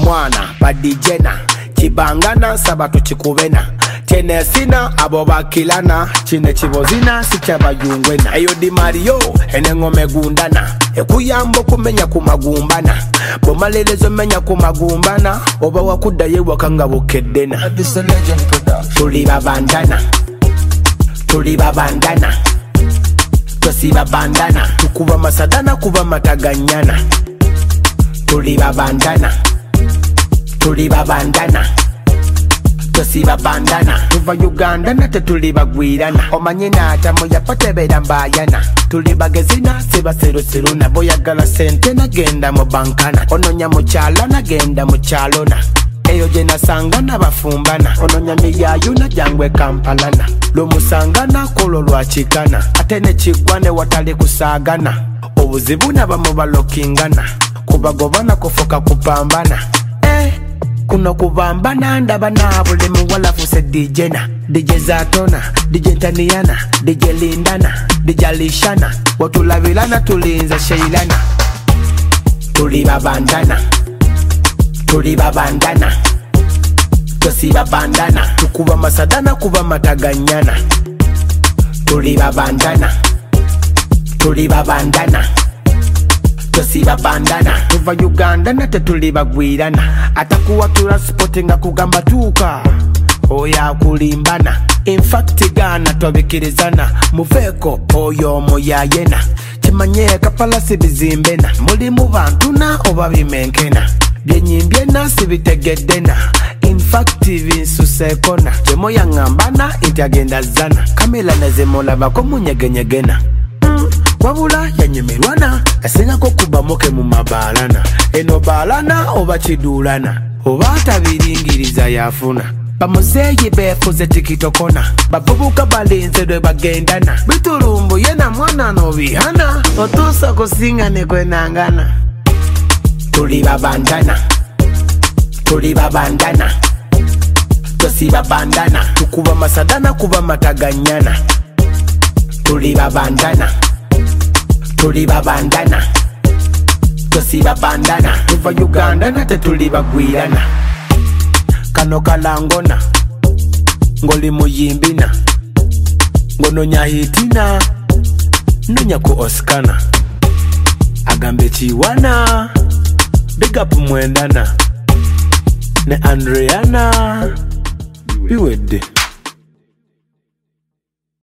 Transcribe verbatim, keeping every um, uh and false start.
mwana badijena kibangana sabatu chikubena Tenesina abo bakilana chine chibozina sichabayungwena eyo di Mario enengome gundana ekuyambo kumenya kumagumbana bomalelezo menya kumagumbana oba wakuda ye wakanga bukedena This a legend production. tuli babandana tuli babandana tosi babandana tukuba masadana kuba mataganyana tuli babandana tuli babandana tosi babandana tuva Uganda na tetuli bagwirana omanye natamo yapatebera mbayana tuli bagezina siba serusiruna boyagala sente nagenda mu bankana ononya mu kyalo nagenda mu kyalona eyo je nasangana bafumbana ononya miyayuna jangwe kampalana lomusangana kolo lwachikana ate ne kigwane watali kusagana obuzibu nabamubalokingana kubagobana kufoka kupambana eh kuno kubambana ndaba nabule muwala fuse D J na D J Zatona D J Taniana D J Lindana D J Lishana watulabilana tulinza sheilana tuli babandana tuli babandana tosi babandana tukuba masadana kuba mataganyana tuli babandana tuli babandana tosi babandana tuva Uganda na tetuli bagwirana atakuwa tula sportinga kugamba tuka oya kulimbana in fact gana tobikirizana muveko oyo moyayena kimanye kapalasi bizimbena muli mu bantu na oba bimenkena byenyimbye nasi bitegedena in fact binsusekona jemoya ngambana intiagenda zana kamela nazemola bako munyegenyegena mm, wabula yanyemerwana asenga ko kuba moke mu mabalana eno balana oba kidulana oba tabiringiriza yafuna bamuzeyi befuze tikitokona bavubuka balinze dwe bagendana bitulumbu yena mwana no bihana otusa kusingane kwenangana tuli babandana tuli babandana tosi babandana tukuba masadana kuba mataganyana tuli babandana tuli babandana tosi babandana tuva Uganda na tetuli bagwirana kano kalangona ngoli muyimbina ngono nyahitina nonya ku Oskana agambe chiwana big up mwendana ne Andreana biwede